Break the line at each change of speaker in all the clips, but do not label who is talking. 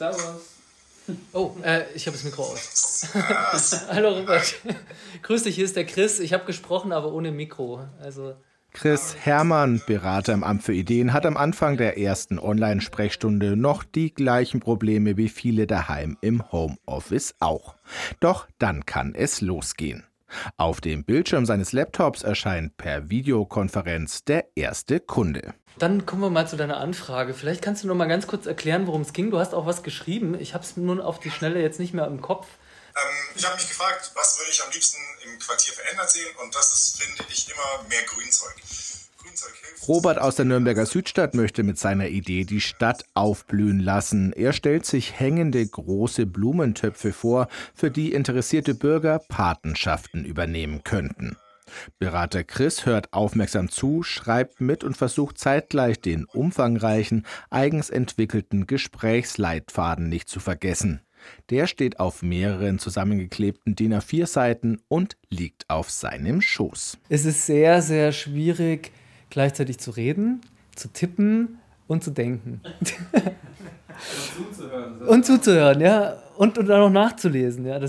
Servus.
Oh, ich habe das Mikro aus. Hallo Robert. Grüß dich, hier ist der Chris. Ich habe gesprochen, aber ohne Mikro.
Chris Herrmann, Berater im Amt für Ideen, hat am Anfang der ersten Online-Sprechstunde noch die gleichen Probleme wie viele daheim im Homeoffice auch. Doch dann kann es losgehen. Auf dem Bildschirm seines Laptops erscheint per Videokonferenz der erste Kunde.
Dann kommen wir mal zu deiner Anfrage. Vielleicht kannst du noch mal ganz kurz erklären, worum es ging. Du hast auch was geschrieben. Ich habe es nun auf die Schnelle jetzt nicht mehr im Kopf.
Ich habe mich gefragt, was würde ich am liebsten im Quartier verändert sehen, und das ist, finde ich, immer mehr Grünzeug. Grünzeug hilft.
Robert aus der Nürnberger Südstadt möchte mit seiner Idee die Stadt aufblühen lassen. Er stellt sich hängende große Blumentöpfe vor, für die interessierte Bürger Patenschaften übernehmen könnten. Berater Chris hört aufmerksam zu, schreibt mit und versucht zeitgleich den umfangreichen, eigens entwickelten Gesprächsleitfaden nicht zu vergessen. Der steht auf mehreren zusammengeklebten DIN A4-Seiten und liegt auf seinem Schoß.
Es ist sehr, sehr schwierig, gleichzeitig zu reden, zu tippen und zu denken. Und zuzuhören, ja. Und dann noch nachzulesen, ja.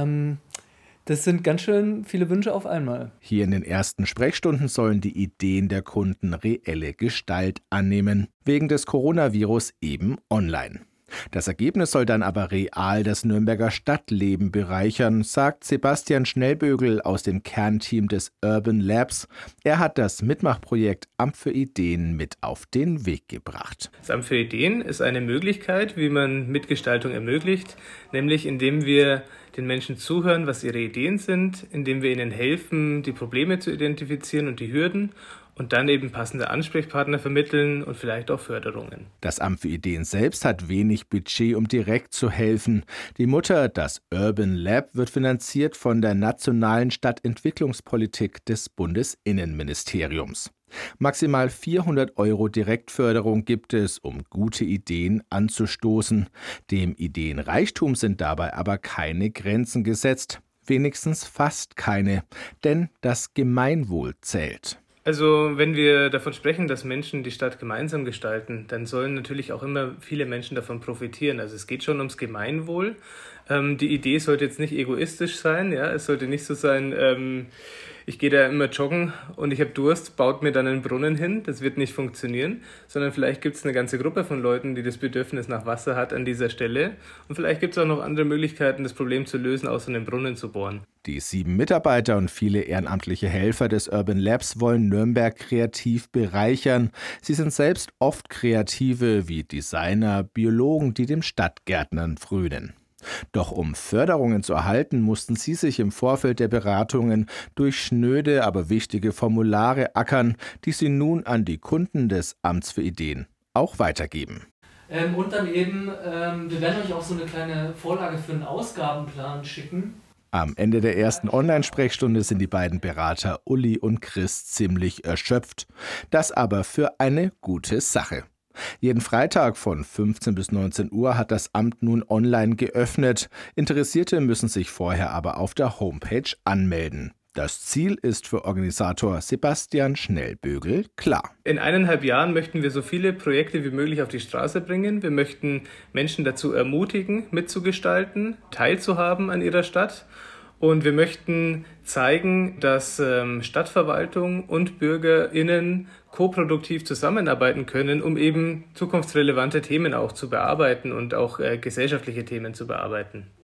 Das sind ganz schön viele Wünsche auf einmal.
Hier in den ersten Sprechstunden sollen die Ideen der Kunden reelle Gestalt annehmen. Wegen des Coronavirus eben online. Das Ergebnis soll dann aber real das Nürnberger Stadtleben bereichern, sagt Sebastian Schnellbögel aus dem Kernteam des Urban Labs. Er hat das Mitmachprojekt Amt für Ideen mit auf den Weg gebracht.
Das Amt für Ideen ist eine Möglichkeit, wie man Mitgestaltung ermöglicht, nämlich indem wir den Menschen zuhören, was ihre Ideen sind, indem wir ihnen helfen, die Probleme zu identifizieren und die Hürden, und dann eben passende Ansprechpartner vermitteln und vielleicht auch Förderungen.
Das Amt für Ideen selbst hat wenig Budget, um direkt zu helfen. Die Mutter, das Urban Lab, wird finanziert von der nationalen Stadtentwicklungspolitik des Bundesinnenministeriums. Maximal 400 € Direktförderung gibt es, um gute Ideen anzustoßen. Dem Ideenreichtum sind dabei aber keine Grenzen gesetzt. Wenigstens fast keine, denn das Gemeinwohl zählt.
Also wenn wir davon sprechen, dass Menschen die Stadt gemeinsam gestalten, dann sollen natürlich auch immer viele Menschen davon profitieren. Also es geht schon ums Gemeinwohl. Die Idee sollte jetzt nicht egoistisch sein. Ja? Es sollte nicht so sein, ich gehe da immer joggen und ich habe Durst, baut mir dann einen Brunnen hin. Das wird nicht funktionieren. Sondern vielleicht gibt es eine ganze Gruppe von Leuten, die das Bedürfnis nach Wasser hat an dieser Stelle. Und vielleicht gibt es auch noch andere Möglichkeiten, das Problem zu lösen, außer einen Brunnen zu bohren.
Die 7 Mitarbeiter und viele ehrenamtliche Helfer des Urban Labs wollen Nürnberg kreativ bereichern. Sie sind selbst oft Kreative wie Designer, Biologen, die dem Stadtgärtnern frönen. Doch um Förderungen zu erhalten, mussten sie sich im Vorfeld der Beratungen durch schnöde, aber wichtige Formulare ackern, die sie nun an die Kunden des Amts für Ideen auch weitergeben.
Und dann eben, wir werden euch auch so eine kleine Vorlage für einen Ausgabenplan schicken.
Am Ende der ersten Online-Sprechstunde sind die beiden Berater Uli und Chris ziemlich erschöpft. Das aber für eine gute Sache. Jeden Freitag von 15 bis 19 Uhr hat das Amt nun online geöffnet. Interessierte müssen sich vorher aber auf der Homepage anmelden. Das Ziel ist für Organisator Sebastian Schnellbögel klar.
In 1,5 Jahren möchten wir so viele Projekte wie möglich auf die Straße bringen. Wir möchten Menschen dazu ermutigen, mitzugestalten, teilzuhaben an ihrer Stadt. Und wir möchten zeigen, dass Stadtverwaltung und BürgerInnen koproduktiv zusammenarbeiten können, um eben zukunftsrelevante Themen auch zu bearbeiten und auch gesellschaftliche Themen zu bearbeiten.